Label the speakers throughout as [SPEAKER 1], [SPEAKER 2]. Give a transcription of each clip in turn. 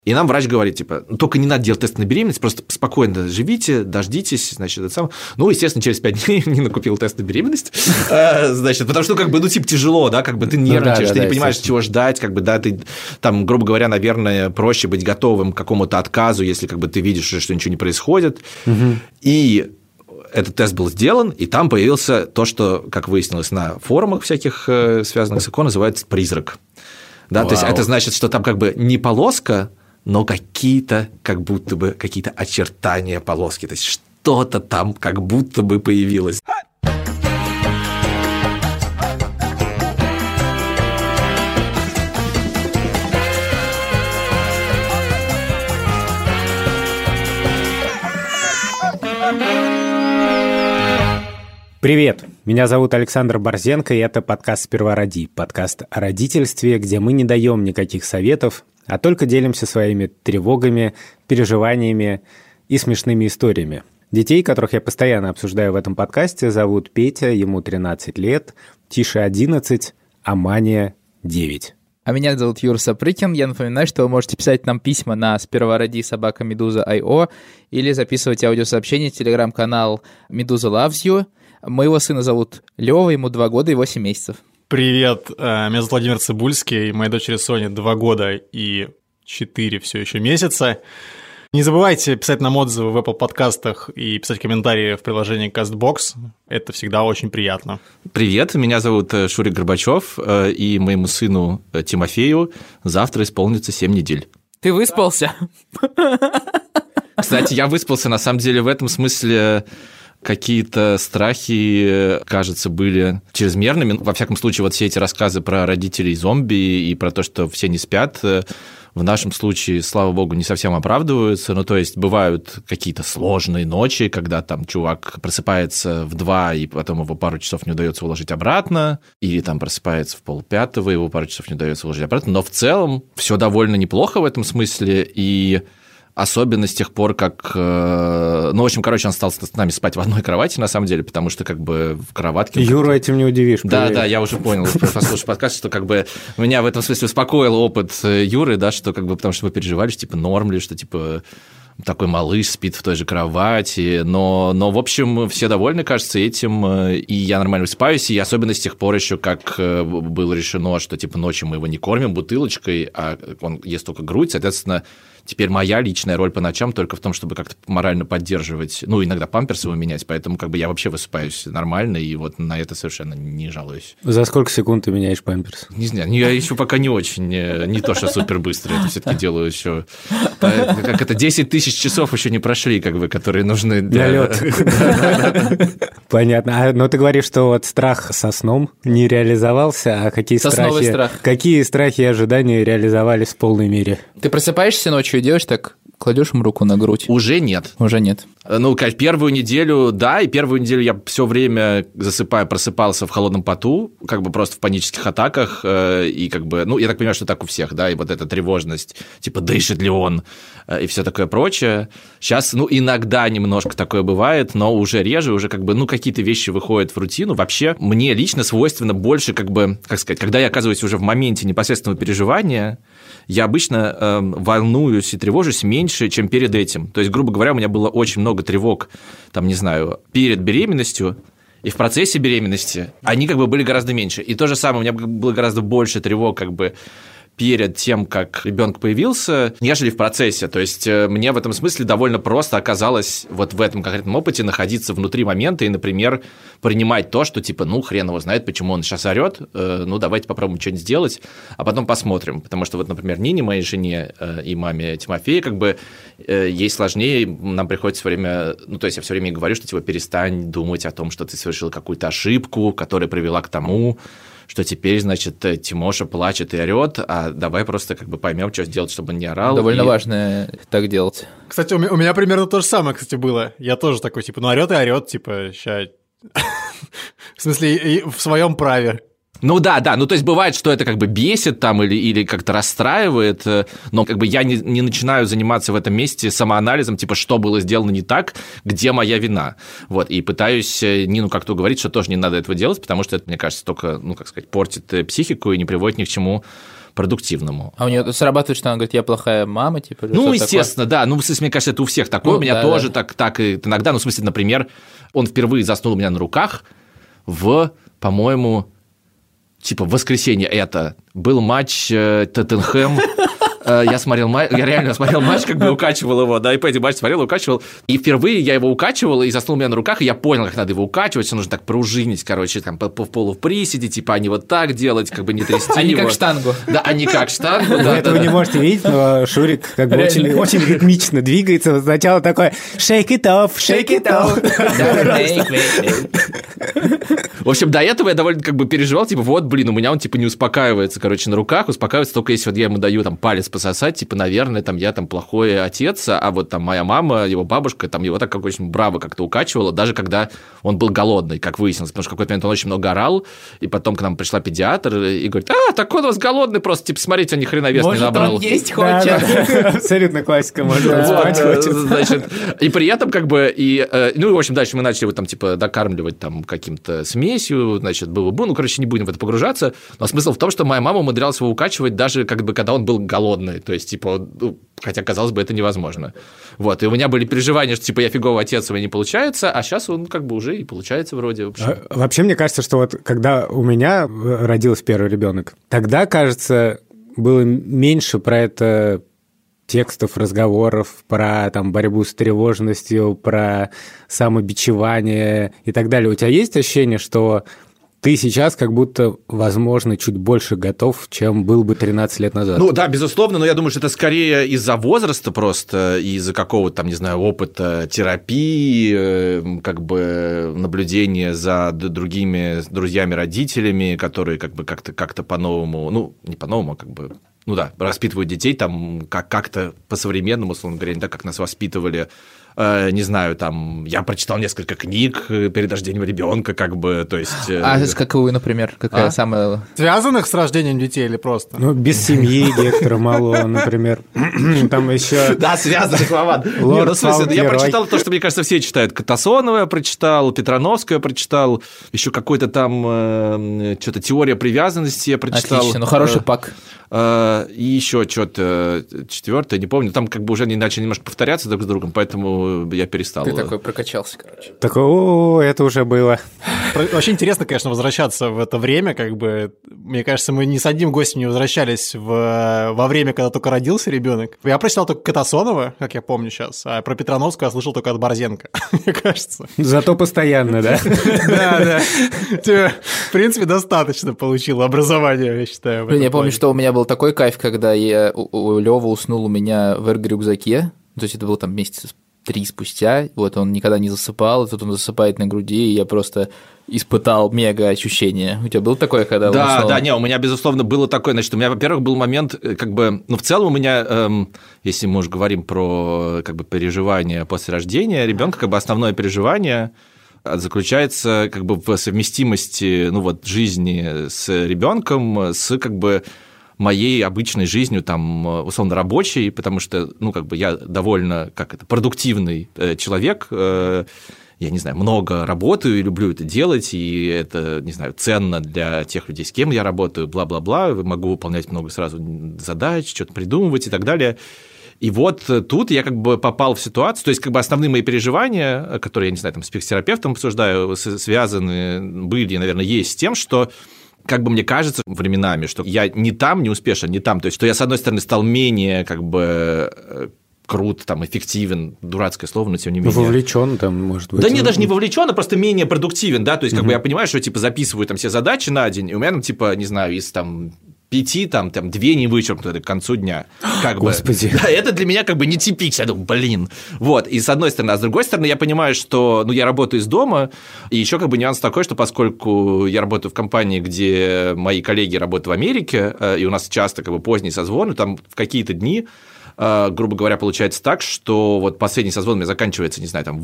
[SPEAKER 1] И нам врач говорит, типа, только не надо делать тест на беременность, просто спокойно живите, дождитесь, значит, это самое. Ну, естественно, через 5 дней Нина купила тест на беременность, значит, потому что, тяжело, да, как бы ты нервничаешь, ты не понимаешь, чего ждать, как бы, да, ты там, грубо говоря, наверное, проще быть готовым к какому-то отказу, если как бы ты видишь, что ничего не происходит. И этот тест был сделан, и там появился то, что, как выяснилось на форумах всяких, связанных с ЭКО, называется призрак. Да, то есть это значит, что там как бы не полоска, но какие-то, как будто бы, какие-то очертания полоски, то есть что-то там как будто бы появилось.
[SPEAKER 2] Привет, меня зовут Александр Борзенко, и это подкаст «Сперва роди», подкаст о родительстве, где мы не даем никаких советов, а только делимся своими тревогами, переживаниями и смешными историями. Детей, которых я постоянно обсуждаю в этом подкасте, зовут Петя, ему 13 лет, Тише 11, а Маня 9.
[SPEAKER 3] А меня зовут Юра Сапрыкин. Я напоминаю, что вы можете писать нам письма на спервароди@meduza.io или записывать аудиосообщения в телеграм-канал Meduza Loves You. Моего сына зовут Лёва, ему 2 года и 8 месяцев.
[SPEAKER 4] Привет, меня зовут Владимир Цибульский, моей дочери Соне 2 года и 4 все еще месяца. Не забывайте писать нам отзывы в Apple подкастах и писать комментарии в приложении CastBox. Это всегда очень приятно.
[SPEAKER 1] Привет, меня зовут Шурик Горбачев, и моему сыну Тимофею завтра исполнится 7 недель.
[SPEAKER 3] Ты выспался?
[SPEAKER 1] Кстати, я выспался, на самом деле, в этом смысле... Какие-то страхи, кажется, были чрезмерными. Во всяком случае, вот все эти рассказы про родителей зомби и про то, что все не спят, в нашем случае, слава богу, не совсем оправдываются. Ну, то есть, бывают какие-то сложные ночи, когда там чувак просыпается в 2, и потом его пару часов не удается уложить обратно, или там просыпается в 4:30, его пару часов не удается уложить обратно. Но в целом все довольно неплохо в этом смысле, и... Особенно с тех пор, как... Ну, в общем, он стал с нами спать в одной кровати, на самом деле, потому что как бы в кроватке...
[SPEAKER 2] Юру этим не удивишь.
[SPEAKER 1] Да, я уже понял, послушав подкаст, что как бы меня в этом смысле успокоил опыт Юры, да, что как бы потому что мы переживали, что типа норм ли, что типа такой малыш спит в той же кровати, но в общем, все довольны, кажется, этим, и я нормально высыпаюсь, и особенно с тех пор еще, как было решено, что типа ночью мы его не кормим бутылочкой, а он ест только грудь, соответственно, теперь моя личная роль по ночам только в том, чтобы как-то морально поддерживать, ну, иногда памперсы его менять, поэтому как бы я вообще высыпаюсь нормально, и вот на это совершенно не жалуюсь.
[SPEAKER 2] За сколько секунд ты меняешь памперс?
[SPEAKER 1] Не знаю, я еще пока не очень, не то, что супер быстро, это все-таки делаю еще. Как это, 10 тысяч часов еще не прошли, как бы, которые нужны для...
[SPEAKER 2] лёд. Понятно. Но ты говоришь, что вот страх со сном не реализовался, а какие страхи и ожидания реализовались в полной мере?
[SPEAKER 3] Ты просыпаешься ночью и делаешь так, кладешь ему руку на грудь?
[SPEAKER 1] Уже нет. Ну, конечно, первую неделю, да, и первую неделю я все время просыпался в холодном поту, как бы просто в панических атаках, и как бы, ну, я так понимаю, что так у всех, да, и вот эта тревожность, типа, дышит ли он, и все такое прочее. Сейчас, ну, иногда немножко такое бывает, но уже реже, уже как бы, ну, какие-то вещи выходят в рутину. Вообще, мне лично свойственно больше, как бы, как сказать, когда я оказываюсь уже в моменте непосредственного переживания, я обычно волнуюсь и тревожусь меньше, чем перед этим. То есть, грубо говоря, у меня было очень много тревог, там, не знаю, перед беременностью и в процессе беременности. Они как бы были гораздо меньше. И то же самое, у меня было гораздо больше тревог, как бы, перед тем, как ребенок появился, нежели в процессе. То есть мне в этом смысле довольно просто оказалось вот в этом конкретном опыте находиться внутри момента и, например, принимать то, что типа, ну, хрен его знает, почему он сейчас орет, ну, давайте попробуем что-нибудь сделать, а потом посмотрим. Потому что вот, например, Нине, моей жене и маме Тимофея, как бы ей сложнее, нам приходится все время, ну, то есть я все время говорю, что типа перестань думать о том, что ты совершил какую-то ошибку, которая привела к тому, что теперь, значит, Тимоша плачет и орет, а давай просто как бы поймем, что сделать, чтобы он не орал.
[SPEAKER 3] Довольно важно так делать.
[SPEAKER 4] Кстати, у меня примерно то же самое, кстати, было. Я тоже такой, типа, ну орет и орет, типа, ща... В смысле, в своем праве.
[SPEAKER 1] Ну да, ну то есть бывает, что это как бы бесит там или как-то расстраивает, но как бы я не начинаю заниматься в этом месте самоанализом, типа, что было сделано не так, где моя вина. Вот, и пытаюсь Нину как-то уговорить, что тоже не надо этого делать, потому что это, мне кажется, только, ну, как сказать, портит психику и не приводит ни к чему продуктивному.
[SPEAKER 3] А у нее срабатывает, что она говорит, я плохая мама, типа?
[SPEAKER 1] Ну, естественно, такое? Да. Ну, в смысле, мне кажется, это у всех такое. У меня тоже так и иногда. Ну, в смысле, например, он впервые заснул у меня на руках по-моему, типа в воскресенье это был матч Тоттенхэм. Я реально смотрел матч, как бы укачивал его, да, и по этим матчам смотрел, укачивал. И впервые я его укачивал, и заснул у меня на руках, и я понял, как надо его укачивать, что нужно так пружинить, короче, там, по полу в приседе, типа, а не вот так делать, как бы не трясти его.
[SPEAKER 3] А не как штангу.
[SPEAKER 1] Да, а не как штангу.
[SPEAKER 2] Вы этого не можете видеть, но Шурик как бы очень ритмично двигается. Сначала такой shake it off, shake it off.
[SPEAKER 1] В общем, до этого я довольно как бы переживал, типа, вот, блин, у меня он, типа, не успокаивается, короче, на руках, успокаивается только если вот я ему даю, там, палец пососать, типа, наверное, там, я там плохой отец, а вот там моя мама, его бабушка, там, его так как очень браво как-то укачивала, даже когда он был голодный, как выяснилось, потому что в какой-то момент он очень много орал, и потом к нам пришла педиатр и говорит, так он у вас голодный просто, типа, смотрите, он ни хрена вес не набрал.
[SPEAKER 3] Может, он есть хочет.
[SPEAKER 2] Абсолютно классика, можно спать хочет.
[SPEAKER 1] Значит, и при этом, как бы, ну, в общем, дальше мы начали его там, типа, докармливать там каким-то смесью, значит, ну, короче, не будем в это погружаться, но смысл в том, что моя мама умудрялась его укачивать даже, как бы, когда он был голодный, то есть, типа, хотя, казалось бы, это невозможно. Вот, и у меня были переживания, что, типа, я фиговый отец, у меня не получается, а сейчас он, как бы, уже и получается вроде.
[SPEAKER 2] Вообще, мне кажется, что вот когда у меня родился первый ребенок, тогда, кажется, было меньше про это текстов, разговоров, про там борьбу с тревожностью, про самобичевание и так далее. У тебя есть ощущение, что ты сейчас как будто, возможно, чуть больше готов, чем был бы 13 лет назад?
[SPEAKER 1] Ну да, безусловно, но я думаю, что это скорее из-за возраста просто, из-за какого-то там, не знаю, опыта терапии, как бы наблюдения за другими друзьями, родителями, которые как бы как-то по-новому, ну, не по-новому, а как бы, ну да, воспитывают детей там как-то по-современному, условно говоря, не так, как нас воспитывали. Не знаю, там, я прочитал несколько книг перед рождением ребенка, как бы, то есть...
[SPEAKER 3] какую, например, какая самая...
[SPEAKER 4] Связанных с рождением детей или просто?
[SPEAKER 2] Ну, без семьи Гектора Малло, например. Там еще...
[SPEAKER 1] Да, связанных, Вован. Ну, в смысле, я прочитал то, что, мне кажется, все читают. Катасонова я прочитал, Петрановскую я прочитал, еще какой-то там, что-то теория привязанности я прочитал.
[SPEAKER 3] Отлично, ну, хороший пак.
[SPEAKER 1] И еще что-то четвертое, не помню, там как бы уже начали немножко повторяться друг с другом, поэтому я перестал.
[SPEAKER 3] Ты такой прокачался, короче.
[SPEAKER 2] Такой, это уже было.
[SPEAKER 4] Очень интересно, конечно, возвращаться в это время, как бы, мне кажется, мы ни с одним гостем не возвращались во время, когда только родился ребенок. Я прочитал только Катасонова, как я помню сейчас, а про Петрановскую я слышал только от Борзенко, мне кажется.
[SPEAKER 2] Зато постоянно, да?
[SPEAKER 4] Да. В принципе, достаточно получил образование, я считаю.
[SPEAKER 3] Блин, я помню, что у меня был такой кайф, когда Лёва уснул у меня в эрг-рюкзаке, то есть это было там месяца 3 спустя, вот он никогда не засыпал, и тут он засыпает на груди, и я просто испытал мега ощущение. У тебя было такое, когда он уснул?
[SPEAKER 1] Да, не, у меня, безусловно, было такое. Значит, у меня, во-первых, был момент, как бы, ну, в целом у меня, если мы уже говорим про, как бы, переживания после рождения ребенка, как бы основное переживание заключается, как бы, в совместимости, ну, вот, жизни с ребенком, с, как бы, моей обычной жизнью, там, условно, рабочей, потому что, ну, как бы я довольно, продуктивный человек, я не знаю, много работаю и люблю это делать, и это, не знаю, ценно для тех людей, с кем я работаю, бла-бла-бла, могу выполнять много сразу задач, что-то придумывать и так далее. И вот тут я как бы попал в ситуацию, то есть как бы основные мои переживания, которые, я не знаю, там, с психотерапевтом обсуждаю, связаны были, наверное, есть с тем, что как бы мне кажется временами, что я не там, не успешен, не там. То есть, что я, с одной стороны, стал менее, как бы, крут, там, эффективен, дурацкое слово, но тем не менее.
[SPEAKER 2] Вовлечен там, может быть.
[SPEAKER 1] Да нет, даже не вовлечен, а просто менее продуктивен, да, то есть, как бы я понимаю, что, типа, записываю там все задачи на день, и у меня, ну, типа, не знаю, из там 5, там 2 не вычеркнуты к концу дня. Как
[SPEAKER 2] Господи.
[SPEAKER 1] Бы. Да, это для меня как бы нетипично. Я думаю, блин. Вот, и с одной стороны. А с другой стороны, я понимаю, что, ну, я работаю из дома, и еще как бы нюанс такой, что поскольку я работаю в компании, где мои коллеги работают в Америке, и у нас часто как бы поздний созвон, там в какие-то дни, грубо говоря, получается так, что вот последний созвон у меня заканчивается, не знаю, там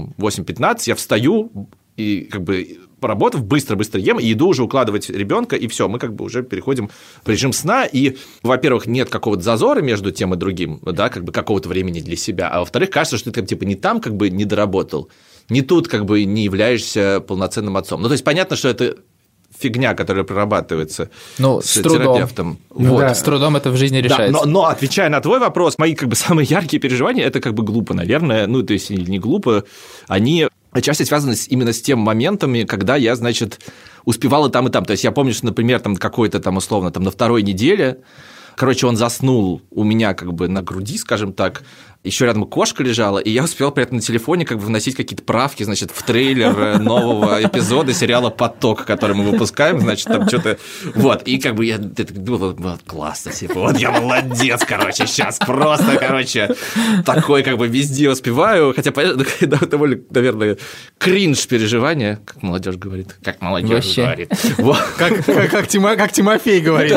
[SPEAKER 1] 8:15, я встаю и как бы поработав, быстро-быстро ем, и иду уже укладывать ребенка, и все, мы как бы уже переходим в режим сна, и, во-первых, нет какого-то зазора между тем и другим, да, как бы какого-то времени для себя, а во-вторых, кажется, что ты типа не там как бы не доработал, не тут как бы не являешься полноценным отцом. Ну, то есть понятно, что это фигня, которая прорабатывается
[SPEAKER 3] с
[SPEAKER 1] терапевтом.
[SPEAKER 3] С трудом это в жизни решается.
[SPEAKER 1] Да, но отвечая на твой вопрос, мои как бы самые яркие переживания, это как бы глупо, наверное, ну, то есть не глупо, они отчасти связаны именно с тем моментами, когда я, значит, успевал и там, и там. То есть я помню, что, например, там какой-то там условно там на 2-й неделе, короче, он заснул у меня как бы на груди, скажем так, еще рядом кошка лежала, и я успел при этом на телефоне как бы вносить какие-то правки, значит, в трейлер нового эпизода сериала «Поток», который мы выпускаем, значит, там что-то... Вот, и как бы я думал, вот, классно, типа, вот я молодец, короче, сейчас просто, короче, такой как бы везде успеваю, хотя, понятно, довольно, наверное, кринж переживания, как молодежь говорит, говорит.
[SPEAKER 4] Как Тимофей говорит.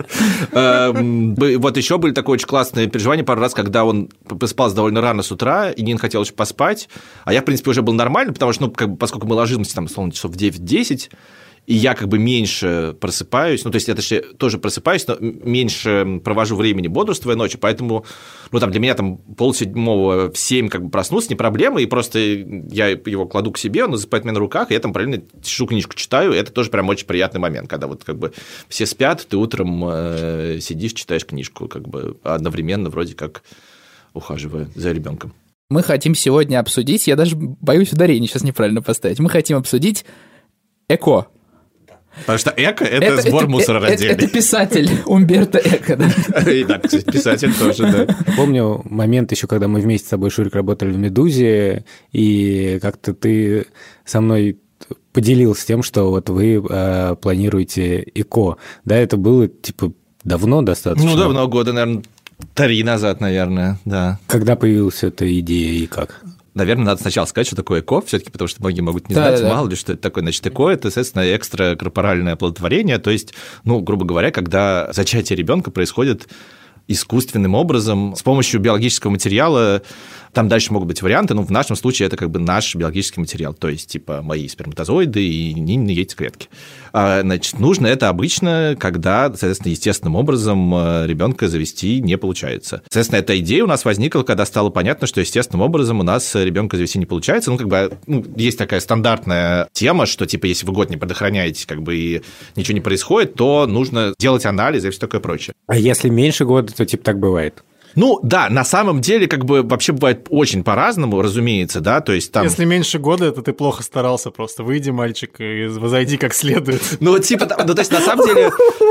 [SPEAKER 1] Вот еще были такое очень классное переживание пару раз, когда он спал довольно рано с утра, и Нин хотел еще поспать, а я, в принципе, уже был нормально, потому что, ну, как бы, поскольку мы ложимся, там, условно, часов в 9-10, и я как бы меньше просыпаюсь, ну, то есть я тоже просыпаюсь, но меньше провожу времени бодрствуя ночью, поэтому, ну, там, для меня там 6:30 в 7 как бы проснуться не проблема, и просто я его кладу к себе, он засыпает у меня на руках, и я там параллельно сижу, книжку читаю, и это тоже прям очень приятный момент, когда вот как бы все спят, ты утром сидишь, читаешь книжку, как бы одновременно вроде как ухаживая за ребенком.
[SPEAKER 3] Мы хотим сегодня обсудить, я даже боюсь ударение сейчас неправильно поставить, мы хотим обсудить эко.
[SPEAKER 1] Потому что эко – это сбор мусора раздельный.
[SPEAKER 3] Это писатель Умберто Эко, да?
[SPEAKER 1] И да, писатель тоже, да.
[SPEAKER 2] Помню момент еще, когда мы вместе с тобой, Шурик, работали в «Медузе», и как-то ты со мной поделился тем, что вот вы планируете эко. Да, это было, типа, давно достаточно?
[SPEAKER 1] Ну, давно, года, наверное, 3 назад, наверное, да.
[SPEAKER 2] Когда появилась эта идея и как?
[SPEAKER 1] Наверное, надо сначала сказать, что такое ЭКО, все-таки, потому что многие могут не знать, мало ли, что это такое. Значит, ЭКО – это, соответственно, экстракорпоральное оплодотворение, то есть, ну, грубо говоря, когда зачатие ребенка происходит искусственным образом с помощью биологического материала. Там дальше могут быть варианты, но в нашем случае это как бы наш биологический материал, то есть типа мои сперматозоиды и Нинины яйцеклетки. Значит, нужно это обычно, когда, соответственно, естественным образом ребенка завести не получается. Соответственно, эта идея у нас возникла, когда стало понятно, что естественным образом у нас ребенка завести не получается. Ну, как бы, есть такая стандартная тема, что типа если вы год не предохраняетесь, как бы и ничего не происходит, то нужно делать анализы и все такое прочее.
[SPEAKER 2] А если меньше года, то типа так бывает?
[SPEAKER 1] Ну, да, на самом деле, как бы, вообще бывает очень по-разному, разумеется, да, то есть там...
[SPEAKER 4] Если меньше года, то ты плохо старался просто. Выйди, мальчик, и возойди как следует.
[SPEAKER 1] Ну, типа, ну, то есть, на самом деле,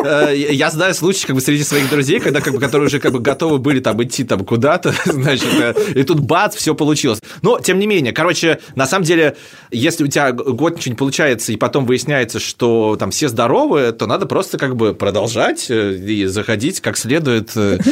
[SPEAKER 1] я знаю случаи, как бы, среди своих друзей, когда, как бы, которые уже, как бы, готовы были там идти там куда-то, значит, и тут бац, все получилось. Но, тем не менее, короче, на самом деле, если у тебя год ничего не получается, и потом выясняется, что там все здоровы, то надо просто, как бы, продолжать и заходить как следует...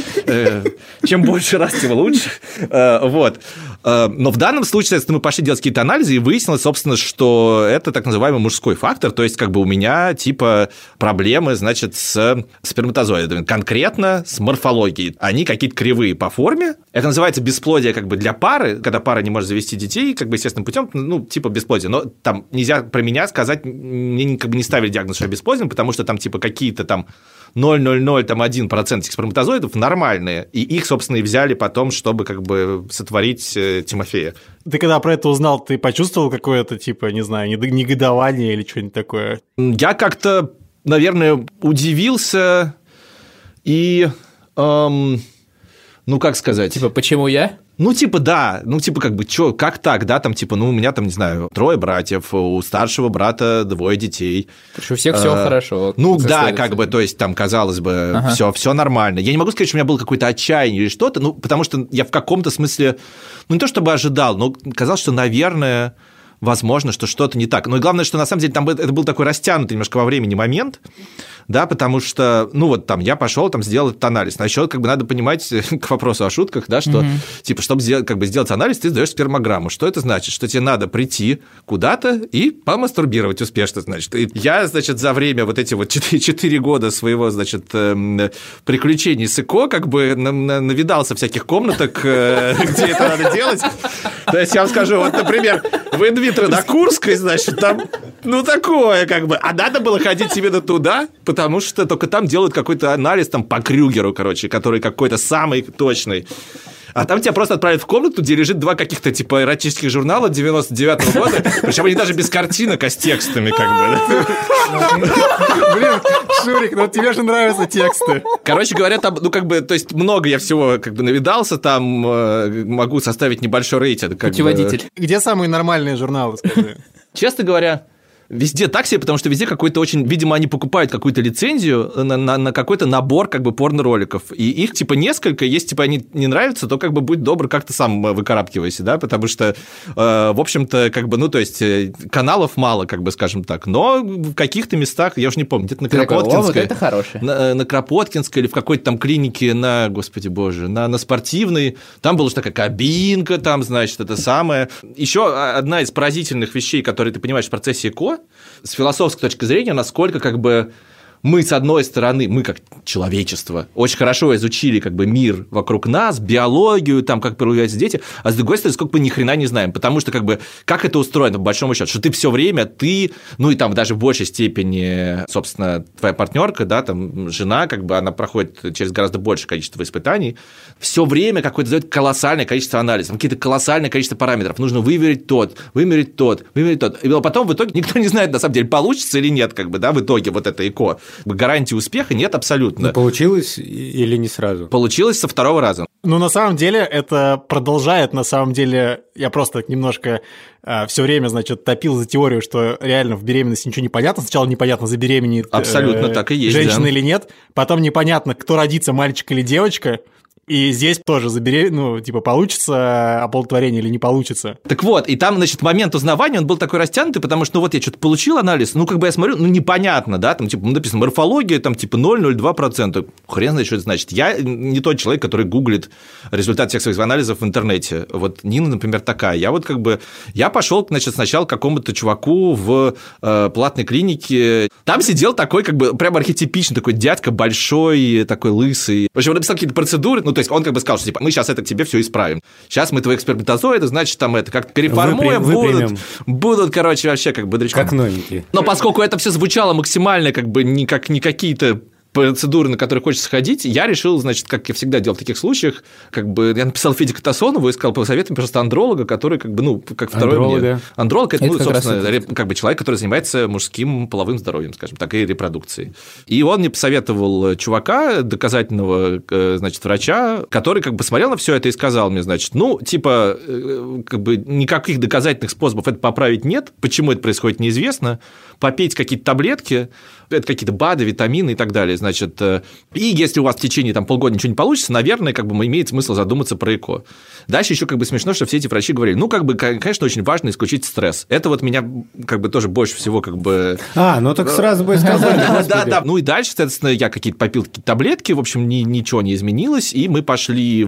[SPEAKER 1] Чем больше раз, тем лучше. Вот. Но в данном случае, мы пошли делать какие-то анализы, и выяснилось, собственно, что это так называемый мужской фактор, то есть, как бы у меня, типа, проблемы, значит, с сперматозоидами, конкретно с морфологией. Они какие-то кривые по форме. Это называется бесплодие, как бы, для пары, когда пара не может завести детей, как бы, естественным путем, ну, типа, бесплодие. Но там нельзя про меня сказать, мне как бы не ставили диагноз, что я бесплоден, потому что там, типа, какие-то там 0,001% этих сперматозоидов нормальные, и их, собственно, и взяли потом, чтобы как бы сотворить Тимофея.
[SPEAKER 4] Ты когда про это узнал, ты почувствовал какое-то, типа, не знаю, негодование или что-нибудь такое?
[SPEAKER 1] Я как-то, наверное, удивился и, ну, как сказать...
[SPEAKER 3] Типа, почему я?
[SPEAKER 1] Ну, типа, да, ну, типа, как бы, чё, как так, да, там, типа, ну, у меня там, не знаю, 3 братьев, у старшего брата 2 детей.
[SPEAKER 3] Потому что у всех все хорошо.
[SPEAKER 1] Ну, да, как бы, то есть, там, казалось бы, все нормально. Я не могу сказать, что у меня было какое-то отчаяние или что-то, ну, потому что я в каком-то смысле, ну, не то чтобы ожидал, но казалось, что, наверное, возможно, что что-то не так. Но и главное, что, на самом деле, там это был такой растянутый немножко во времени момент, да, потому что, ну, вот там я пошел, там, сделал этот анализ. А еще, как бы, надо понимать, к вопросу о шутках, да, что, типа, чтобы сделать анализ, ты сдаешь спермограмму. Что это значит? Что тебе надо прийти куда-то и помастурбировать успешно, значит. И я, значит, за время вот эти вот 4 года своего, значит, приключений с ЭКО, как бы, навидался всяких комнаток, где это надо делать. То есть, я вам скажу, вот, например, в инвитро на Курской, значит, там, ну, такое, как бы. А надо было ходить именно туда, потому что только там делают какой-то анализ там по Крюгеру, короче, который какой-то самый точный. А там тебя просто отправят в комнату, где лежит 2 каких-то типа эротических журнала 99-го года, причем они даже без картинок, а с текстами как бы.
[SPEAKER 4] Блин, Шурик, ну тебе же нравятся тексты.
[SPEAKER 1] Короче говоря, там, ну как бы, то есть много я всего как бы навидался, там могу составить небольшой рейтинг.
[SPEAKER 3] Путеводитель.
[SPEAKER 4] Где самые нормальные журналы, скажи?
[SPEAKER 1] Честно говоря, везде так себе, потому что везде какой-то очень... Видимо, они покупают какую-то лицензию на какой-то набор как бы порно-роликов. И их типа несколько. Если типа они не нравятся, то как бы будь добр, как-то сам выкарабкивайся, да, потому что, в общем-то, как бы, ну, то есть каналов мало, как бы, скажем так. Но в каких-то местах, я уже не помню, где-то на Кропоткинской.
[SPEAKER 3] Вот это хорошее.
[SPEAKER 1] На Кропоткинской или в какой-то там клинике на, господи боже, на Спортивной. Там была уже такая кабинка, там, значит, это самое. Еще одна из поразительных вещей, которые ты понимаешь в процессе ЭКО, с философской точки зрения, насколько как бы мы, с одной стороны, мы как человечество очень хорошо изучили как бы мир вокруг нас, биологию, там, как проявляются дети, а с другой стороны, сколько мы ни хрена не знаем, потому что как бы как это устроено, по большому счету, что ты все время, ну и там даже в большей степени, собственно, твоя партнерка, да, там, жена, как бы она проходит через гораздо большее количество испытаний, все время какое-то дает колоссальное количество анализов, какие-то колоссальное количество параметров, нужно вымерить тот, и потом в итоге никто не знает, на самом деле, получится или нет, как бы, да, в итоге вот это ЭКО. Гарантии успеха нет абсолютно.
[SPEAKER 2] Но получилось или не сразу?
[SPEAKER 1] Получилось со 2-го раза.
[SPEAKER 4] Ну, на самом деле, это продолжает, на самом деле, я просто немножко все время, значит, топил за теорию, что реально в беременности ничего не понятно. Сначала непонятно, забеременеет
[SPEAKER 1] абсолютно так и есть,
[SPEAKER 4] женщина
[SPEAKER 1] да.
[SPEAKER 4] или нет, потом непонятно, кто родится, мальчик или девочка. И здесь тоже получится оплодотворение или не получится.
[SPEAKER 1] Так вот, и там, значит, момент узнавания, он был такой растянутый, потому что, ну, вот я что-то получил анализ, ну, как бы я смотрю, ну, непонятно, да, там, типа, написано морфология, там, типа, 0,02%. Хрен знает, что это значит. Я не тот человек, который гуглит результат всех своих анализов в интернете. Вот Нина, например, такая. Я вот как бы, я пошел, значит, сначала к какому-то чуваку в платной клинике. Там сидел такой, как бы, прям архетипичный такой дядька, большой, такой лысый. В общем, он написал какие-то процедуры, ну, то есть он как бы сказал, что типа, мы сейчас это к тебе все исправим. Сейчас мы твои экспериментозоиды, значит, там это как-то реформуем, будут, короче, вообще как бодрячком.
[SPEAKER 2] Как новенькие.
[SPEAKER 1] Но поскольку это все звучало максимально как бы не какие-то процедуры, на которые хочется ходить, я решил, значит, как я всегда делал в таких случаях, как бы я написал Феде Катасонову и сказал, посоветуй, пожалуйста, андролога, который как бы, ну, как второй мне. Андролог – это, ну, собственно, как бы человек, который занимается мужским половым здоровьем, скажем так, и репродукцией. И он мне посоветовал чувака, доказательного, значит, врача, который как бы смотрел на все это и сказал мне, значит, ну, типа, как бы никаких доказательных способов это поправить нет, почему это происходит, неизвестно, попейте какие-то таблетки, это какие-то БАДы, витамины и так далее, значит, и если у вас в течение там полгода ничего не получится, наверное, как бы имеет смысл задуматься про ЭКО. Дальше еще как бы смешно, что все эти врачи говорили, ну, как бы, конечно, очень важно исключить стресс. Это вот меня как бы тоже больше всего как бы...
[SPEAKER 2] Ну так сразу бы сказали.
[SPEAKER 1] Да. Ну и дальше, соответственно, я попил какие-то таблетки, в общем, ничего не изменилось, и мы пошли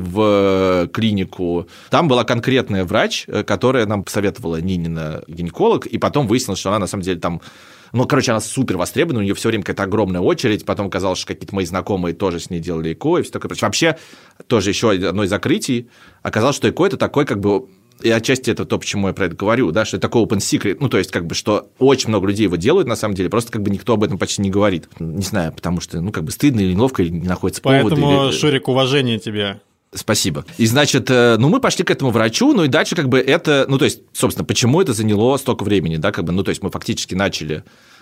[SPEAKER 1] в клинику. Там была конкретная врач, которая нам посоветовала, Нинина гинеколог, и потом выяснилось, что она на самом деле там... Ну, короче, она супер востребована, у нее все время какая-то огромная очередь, потом оказалось, что какие-то мои знакомые тоже с ней делали ЭКО, и все такое. Вообще, тоже еще одно из закрытий, оказалось, что ЭКО – это такой, как бы, и отчасти это то, почему я про это говорю, да, что это такой open secret, ну, то есть, как бы, что очень много людей его делают, на самом деле, просто как бы никто об этом почти не говорит. Не знаю, потому что, ну, как бы стыдно или неловко, или не находится повода.
[SPEAKER 4] Поэтому, Шурик, уважение тебе.
[SPEAKER 1] Спасибо. И, значит, ну, мы пошли к этому врачу, ну, и дальше, как бы, это, ну, то есть, собственно, почему это заняло столько времени, да, как бы, ну, то есть, мы фактически начали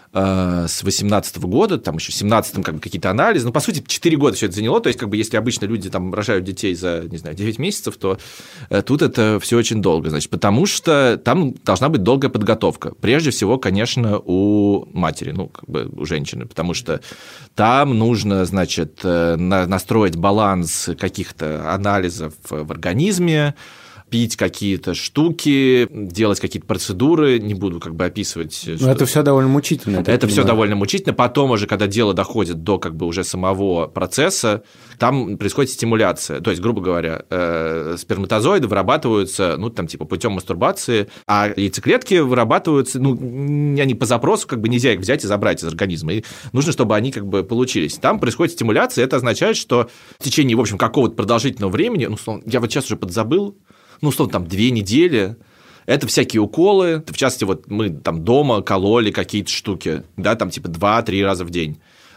[SPEAKER 1] с 2018 года, там еще в 2017 как бы какие-то анализы, ну, по сути, 4 года все это заняло, то есть, как бы, если обычно люди там рожают детей за, не знаю, 9 месяцев, то тут это все очень долго, значит, потому что там должна быть долгая подготовка. Прежде всего, конечно, у матери, ну, как бы у женщины, потому что там нужно, значит, настроить баланс каких-то анализов в организме, пить какие-то штуки, делать какие-то процедуры, не буду как бы описывать.
[SPEAKER 2] Но это все довольно мучительно.
[SPEAKER 1] Это все довольно мучительно. Потом уже, когда дело доходит до как бы уже самого процесса, там происходит стимуляция. То есть, грубо говоря, сперматозоиды вырабатываются, ну, там, типа, путем мастурбации, а яйцеклетки вырабатываются, ну, они по запросу, как бы нельзя их взять и забрать из организма. И нужно, чтобы они как бы получились. Там происходит стимуляция, это означает, что в течение, в общем, какого-то продолжительного времени, ну, я вот сейчас уже подзабыл, ну, условно, там, 2 недели, это всякие уколы, в частности, вот мы там дома кололи какие-то штуки, да, там, типа, 2-3 раза в день.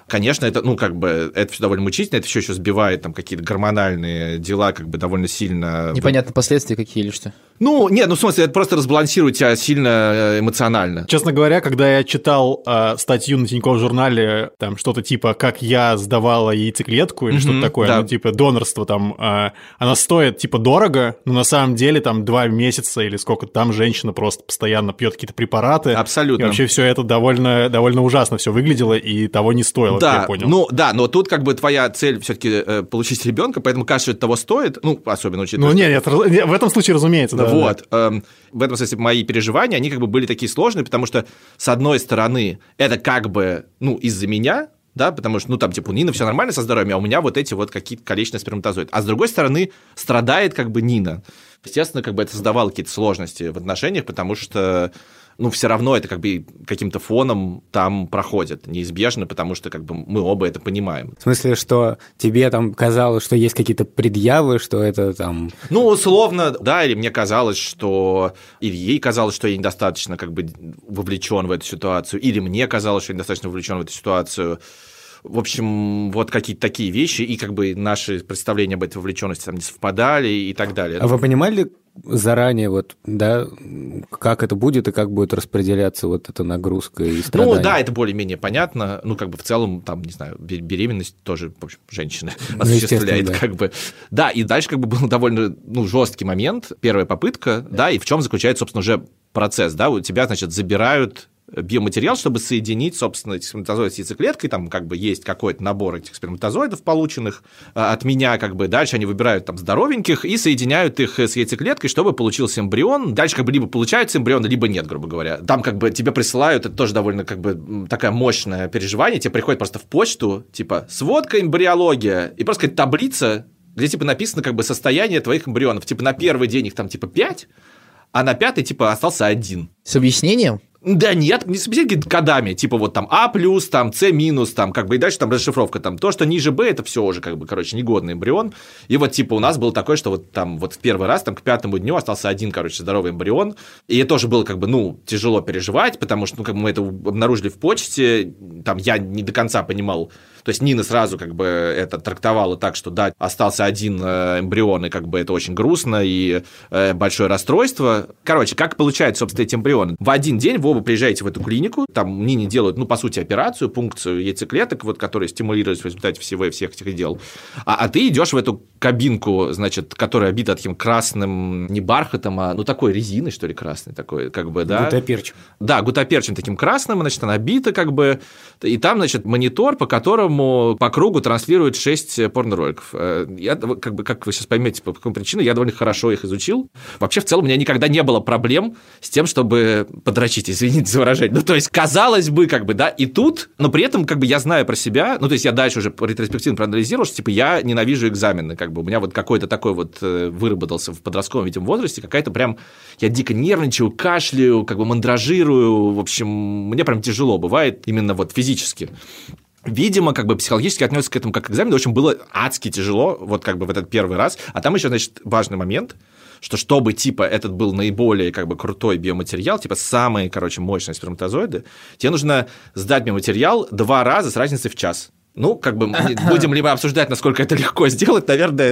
[SPEAKER 1] конечно, это, ну, как бы, это все довольно мучительно, это все еще сбивает там какие-то гормональные дела, как бы довольно сильно...
[SPEAKER 3] Непонятно, последствия какие или что?
[SPEAKER 1] Ну, нет, ну, в смысле, это просто разбалансирует тебя сильно эмоционально.
[SPEAKER 4] Честно говоря, когда я читал статью на Тинькофф журнале, там что-то типа «Как я сдавала яйцеклетку» или что-то такое,
[SPEAKER 1] да.
[SPEAKER 4] ну, типа донорство там, она стоит, типа, дорого, но на самом деле там 2 месяца или сколько там женщина просто постоянно пьет какие-то препараты.
[SPEAKER 1] Абсолютно.
[SPEAKER 4] И вообще все это довольно ужасно все выглядело и того не стоило,
[SPEAKER 1] да,
[SPEAKER 4] как я понял.
[SPEAKER 1] Ну, да, но тут как бы твоя цель все-таки получить ребенка, поэтому кажется, что это того стоит, ну, особенно учитывая...
[SPEAKER 4] Ну, нет, в этом случае, разумеется, да.
[SPEAKER 1] Вот. В этом смысле мои переживания, они как бы были такие сложные, потому что, с одной стороны, это как бы, ну, из-за меня, да, потому что, ну, там, типа, у Нины все нормально со здоровьем, а у меня вот эти вот какие-то количественные сперматозоиды. А с другой стороны, страдает как бы Нина. Естественно, как бы это создавало какие-то сложности в отношениях, потому что, ну, все равно это как бы каким-то фоном там проходит неизбежно, потому что как бы мы оба это понимаем.
[SPEAKER 2] В смысле, что тебе там казалось, что есть какие-то предъявы, что это там...
[SPEAKER 1] Ну, условно, да, или мне казалось, что... Или ей казалось, что я недостаточно как бы вовлечен в эту ситуацию, или мне казалось, что я недостаточно вовлечен в эту ситуацию. В общем, вот какие-то такие вещи, и как бы наши представления об этой вовлеченности там не совпадали и так далее.
[SPEAKER 2] А вы понимали заранее, вот, да, как это будет и как будет распределяться вот эта нагрузка и страдания?
[SPEAKER 1] Ну, да, это более-менее понятно. Ну, как бы в целом, там, не знаю, беременность тоже, в общем, женщина осуществляет,
[SPEAKER 2] да.
[SPEAKER 1] как бы. Да, и дальше как бы был довольно, ну, жесткий момент, первая попытка, да, и в чем заключается, собственно, уже процесс, да, у тебя, значит, забирают биоматериал, чтобы соединить, собственно, эти сперматозоиды с яйцеклеткой, там как бы есть какой-то набор этих сперматозоидов, полученных от меня, как бы дальше они выбирают там здоровеньких и соединяют их с яйцеклеткой, чтобы получился эмбрион. Дальше как бы либо получается эмбрион, либо нет, грубо говоря. Там как бы тебе присылают, это тоже довольно как бы такое мощное переживание, тебе приходит просто в почту, типа, сводка эмбриология, и просто какая-то таблица, где типа написано как бы состояние твоих эмбрионов. Типа на первый день их там типа 5, а на 5-й типа остался 1.
[SPEAKER 3] С объяснением?
[SPEAKER 1] Да нет, не с кодами, типа вот там А+, там С-, там как бы и дальше там расшифровка, там то, что ниже Б, это все уже как бы, короче, негодный эмбрион. И вот типа у нас было такое, что вот там вот в первый раз там к 5-му дню остался 1, короче, здоровый эмбрион. И это тоже было как бы, ну, тяжело переживать, потому что, ну, как бы мы это обнаружили в почте, там я не до конца понимал. То есть Нина сразу как бы это трактовала так, что да, остался 1 эмбрион, и как бы это очень грустно и большое расстройство. Короче, как получается, собственно, эти эмбрионы? В один день вы оба приезжаете в эту клинику, там Нине делают, ну, по сути, операцию, пункцию яйцеклеток, вот, которые стимулируются в результате всех этих дел. А ты идешь в эту кабинку, значит, которая обита таким красным, не бархатом, а, ну, такой резиной, что ли, красной, такой, как бы, да.
[SPEAKER 2] Гутаперчем.
[SPEAKER 1] Да, гутаперчем таким красным, значит, она обита, как бы, и там, значит, монитор, по которому по кругу транслируют 6 порнороликов. Я, как бы, как вы сейчас поймете, по какой причине, я довольно хорошо их изучил. Вообще, в целом, у меня никогда не было проблем с тем, чтобы подрочить, извините за выражение. Ну, то есть, казалось бы, как бы, да, и тут, но при этом, как бы, я знаю про себя, ну, то есть, я дальше уже ретроспективно проанализировал, что, типа, я ненавижу экзамены, как бы, у меня вот какой-то такой вот выработался в подростковом, видимо, возрасте, какая-то прям, я дико нервничаю, кашляю, как бы, мандражирую, в общем, мне прям тяжело бывает именно вот физически. Видимо, как бы психологически отнесся к этому как к экзамену, в общем, было адски тяжело, вот как бы в этот первый раз. А там еще, значит, важный момент, что чтобы, типа, этот был наиболее, как бы, крутой биоматериал, типа, самые, короче, мощные сперматозоиды, тебе нужно сдать биоматериал 2 раза с разницей в час. Ну, как бы, будем ли мы обсуждать, насколько это легко сделать? Наверное,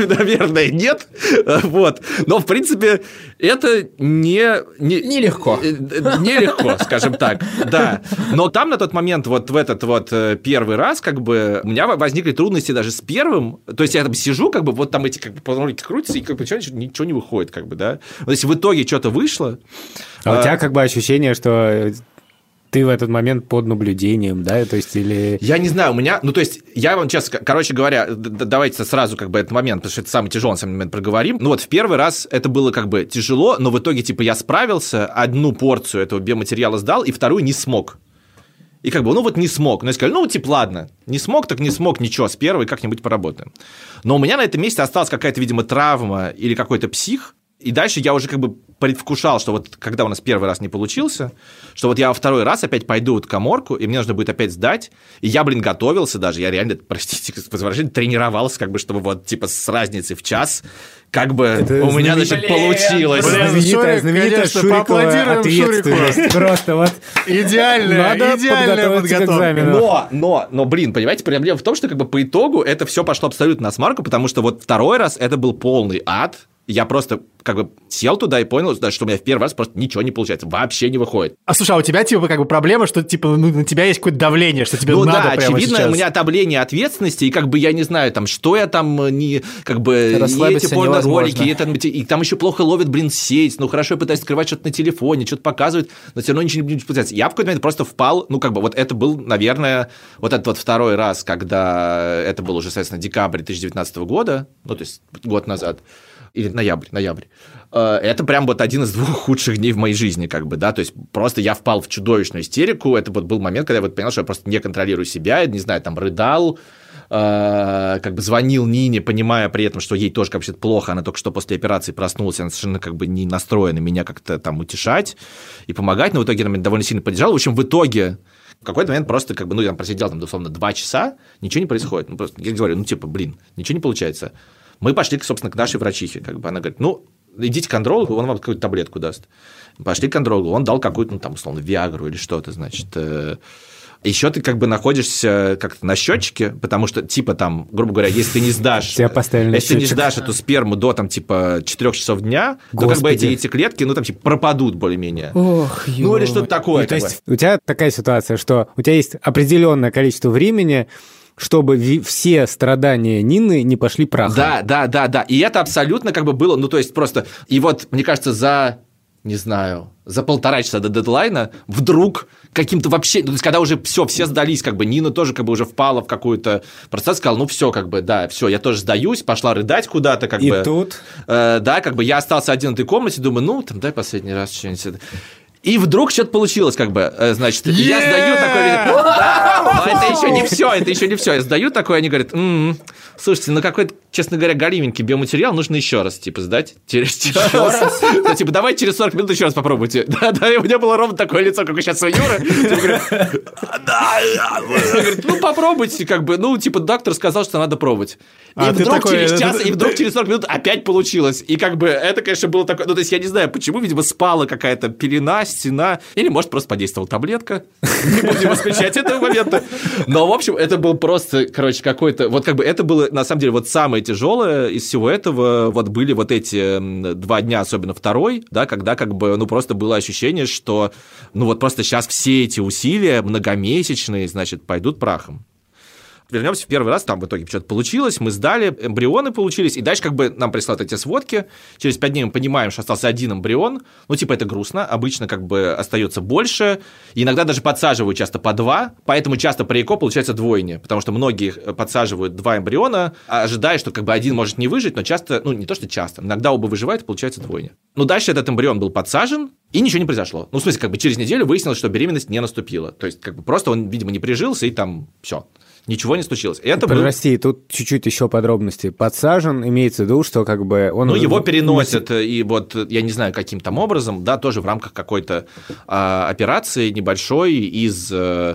[SPEAKER 1] нет. Вот. Но, в принципе, это
[SPEAKER 3] нелегко.
[SPEAKER 1] Нелегко, скажем так, да. Но там на тот момент, вот в этот вот первый раз, как бы, у меня возникли трудности даже с первым. То есть я там сижу, как бы, вот там эти как бы полноролики крутятся, и как бы ничего не выходит, как бы, да. То есть в итоге что-то вышло.
[SPEAKER 2] А у тебя как бы ощущение, что... Ты в этот момент под наблюдением, да, то есть или...
[SPEAKER 1] Я не знаю, у меня, ну, то есть, я вам честно, короче говоря, давайте сразу как бы этот момент, потому что это самый тяжелый момент проговорим. Ну, вот в первый раз это было как бы тяжело, но в итоге, типа, я справился, 1 порцию этого биоматериала сдал, и 2 не смог. И как бы, ну, вот не смог. Но я сказал, ну, типа, ладно, не смог, так не смог, ничего, с 1 как-нибудь поработаем. Но у меня на этом месте осталась какая-то, видимо, травма или какой-то псих, И дальше я уже как бы предвкушал, что вот когда у нас первый раз не получился, что вот я во второй раз опять пойду в каморку, и мне нужно будет опять сдать. И я, готовился даже, я реально, простите, с выражением, тренировался, как бы, чтобы вот типа с разницей в час, как бы это у меня, значит, получилось.
[SPEAKER 2] Знаменитая Шурикова ответственность. Просто вот идеальная подготовка.
[SPEAKER 1] Но, понимаете, проблема в том, что как бы по итогу это все пошло абсолютно на смарку, потому что вот второй раз это был полный ад. Я просто как бы сел туда и понял, что у меня в первый раз просто ничего не получается, вообще не выходит.
[SPEAKER 4] А слушай, а у тебя типа как бы проблема, что типа на тебя есть какое-то давление, что тебе надо прямо сейчас? Ну да,
[SPEAKER 1] очевидно, у меня давление ответственности, и как бы я не знаю, там, что я там не, как бы, и эти порно-ролики, и там еще плохо ловит, сеть, ну хорошо, я пытаюсь скрывать что-то на телефоне, что-то показывать, но все равно ничего не получается. Я в какой-то момент просто впал, ну как бы вот это был, наверное, вот этот вот второй раз, когда это был уже, соответственно, декабрь 2019 года, ну то есть год назад, или ноябрь. Это прям вот один из 2 худших дней в моей жизни, как бы, да, то есть просто я впал в чудовищную истерику, это вот был момент, когда я вот понял, что я просто не контролирую себя, не знаю, там, рыдал, как бы звонил Нине, понимая при этом, что ей тоже вообще-то плохо, она только что после операции проснулась, она совершенно как бы не настроена меня как-то там утешать и помогать, но в итоге она меня довольно сильно поддержала, в общем, в итоге в какой-то момент просто как бы, ну, я там просидел, там, условно, 2 часа, ничего не происходит, ну, просто, я говорю, ну, типа, ничего не получается. Мы пошли, собственно, к нашей врачихе, как бы она говорит, ну, идите к андрологу, он вам какую-то таблетку даст. Пошли к андрологу, он дал какую-то, ну, там, условно, Виагру или что-то, значит. Еще ты как бы находишься как-то на счетчике, потому что, типа, там, грубо говоря, если ты не сдашь, эту сперму до, там, типа, 4 часов дня, то как бы эти клетки, ну, там, типа, пропадут более-менее.
[SPEAKER 3] Ох,
[SPEAKER 1] ну, или что-то такое.
[SPEAKER 2] То есть у тебя такая ситуация, что у тебя есть определенное количество времени, чтобы все страдания Нины не пошли прахом.
[SPEAKER 1] Да. И это абсолютно как бы было, ну, то есть просто... И вот, мне кажется, за 1,5 часа до дедлайна вдруг каким-то вообще... Ну, то есть, когда уже все сдались, как бы Нина тоже как бы уже впала в какую-то... Просто сказала, ну, все, как бы, да, все, я тоже сдаюсь, пошла рыдать куда-то, как бы...
[SPEAKER 2] И тут?
[SPEAKER 1] Да, как бы я остался один в этой комнате, думаю, ну, там, дай последний раз что-нибудь... И вдруг что-то получилось, как бы, значит, я сдаю такой, да, это еще не все, я сдаю такой, они говорят, слушайте, ну какой-то, честно говоря, галименький биоматериал, нужно еще раз, типа, сдать через час. Типа, давай через 40 минут еще раз попробуйте. Да, и у меня было ровно такое лицо, как сейчас у Юры. Говорит, ну попробуйте, как бы, ну, типа, доктор сказал, что надо пробовать. И вдруг через час, и вдруг через 40 минут опять получилось. И как бы это, конечно, было такое, ну, то есть я не знаю, почему, видимо, спала какая-то пелена, стена, или, может, просто подействовала таблетка, не будем исключать этого момента. Но, в общем, это был просто, короче, какой-то, вот как бы это было, на самом деле, вот самое тяжелое из всего этого, вот были вот эти 2 дня, особенно второй, да, когда как бы, ну, просто было ощущение, что, ну, вот просто сейчас все эти усилия многомесячные, значит, пойдут прахом. Вернемся в первый раз, там в итоге что-то получилось, мы сдали, эмбрионы получились, и дальше как бы нам прислали эти сводки, через 5 дней мы понимаем, что остался 1 эмбрион, ну, типа, это грустно, обычно как бы остается больше, иногда даже подсаживают часто по 2, поэтому часто при ЭКО получается двойня, потому что многие подсаживают 2 эмбриона, ожидая, что как бы один может не выжить, но часто, ну, не то, что часто, иногда оба выживают, и получается двойня. Ну, дальше этот эмбрион был подсажен, и ничего не произошло. Ну, в смысле, как бы через неделю выяснилось, что беременность не наступила, то есть как бы просто он, видимо, не прижился, и там все. Ничего не случилось.
[SPEAKER 2] Прости, тут чуть-чуть еще подробности. Подсажен, имеется в виду, что как бы он...
[SPEAKER 1] Ну, его переносят, и вот, я не знаю, каким там образом, да, тоже в рамках какой-то операции небольшой из...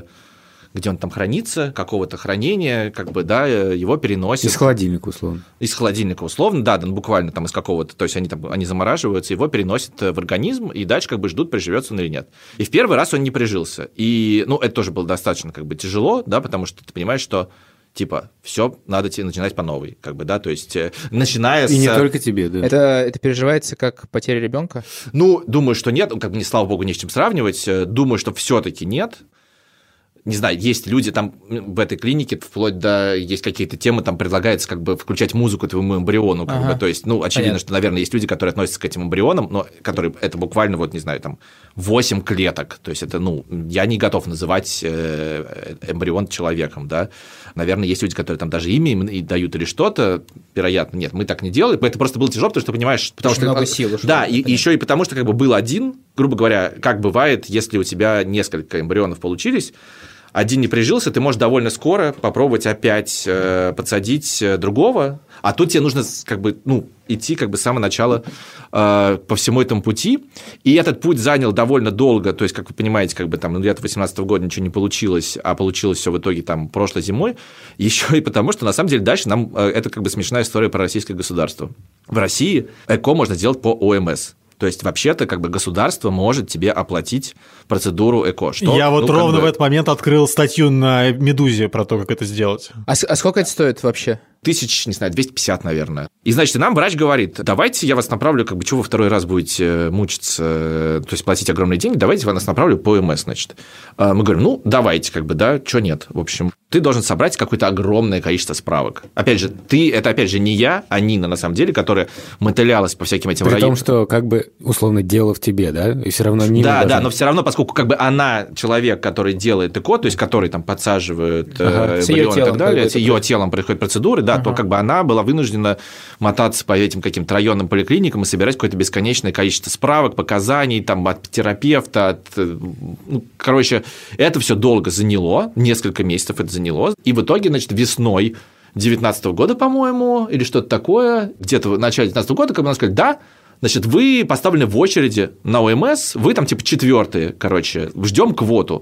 [SPEAKER 1] где он там хранится, какого-то хранения, как бы, да, его переносят.
[SPEAKER 2] Из холодильника, условно.
[SPEAKER 1] Из холодильника, условно, да, буквально там из какого-то, то есть они замораживаются, его переносят в организм, и дальше как бы ждут, приживется он или нет. И в первый раз он не прижился. И, ну, это тоже было достаточно как бы тяжело, да, потому что ты понимаешь, что типа, все, надо тебе начинать по новой, как бы, да, то есть, начиная с...
[SPEAKER 2] И не только тебе, да.
[SPEAKER 3] Это переживается как потеря ребенка?
[SPEAKER 1] Ну, думаю, что нет, как бы, слава богу, не с чем сравнивать, думаю, что все-таки нет. Не знаю, есть люди там в этой клинике, вплоть до есть какие-то темы, там предлагается как бы включать музыку твоему эмбриону, как бы, то есть, ну, очевидно, понятно, что, наверное, есть люди, которые относятся к этим эмбрионам, но которые, это буквально, вот, не знаю, там, 8 клеток, то есть, это, ну, я не готов называть эмбрион человеком, да, наверное, есть люди, которые там даже имя им дают или что-то, вероятно, нет, мы так не делаем, это просто было тяжело, потому что, понимаешь, потому что...
[SPEAKER 3] много сил.
[SPEAKER 1] Да, и еще и потому, что как бы был один, грубо говоря, как бывает, если у тебя несколько эмбрионов получились, один не прижился, ты можешь довольно скоро попробовать опять подсадить другого, А тут тебе нужно как бы, идти как бы с самого начала по всему этому пути. И этот путь занял довольно долго. То есть, как вы понимаете, как бы там лето 2018 года ничего не получилось, а получилось все в итоге там прошлой зимой. Еще и потому, что на самом деле дальше нам это как бы смешная история про российское государство. В России ЭКО можно сделать по ОМС. То есть, вообще-то, как бы государство может тебе оплатить процедуру ЭКО.
[SPEAKER 4] Я вот ровно в этот момент открыл статью на «Медузе» про то, как это сделать.
[SPEAKER 3] А сколько это стоит вообще?
[SPEAKER 1] 250, наверное. И, значит, нам врач говорит, давайте я вас направлю, как бы, чего вы второй раз будете мучиться, то есть платить огромные деньги, давайте я вас направлю по ОМС, значит. Мы говорим, давайте, как бы, да, чего нет. В общем, ты должен собрать какое-то огромное количество справок. Опять же, это, опять же, не я, а Нина, на самом деле, которая мотылялась по всяким этим
[SPEAKER 2] районам. При том, что, как бы, условно, дело в тебе, да? И все равно Нина
[SPEAKER 1] Да, но все равно, поскольку, как бы, она человек, который делает ЭКО, то есть, который там подсаживает эмбрионы и так далее, с ее телом происходят процедуры, да, то как бы она была вынуждена мотаться по этим каким-то районным поликлиникам и собирать какое-то бесконечное количество справок, показаний там, от терапевта, короче, это все долго заняло, несколько месяцев это заняло, и в итоге, значит, весной 2019 года, по-моему, или что-то такое, где-то в начале 2019 года, как бы нам сказали, да, значит, вы поставлены в очереди на ОМС, вы там типа 4-е, короче, ждем квоту.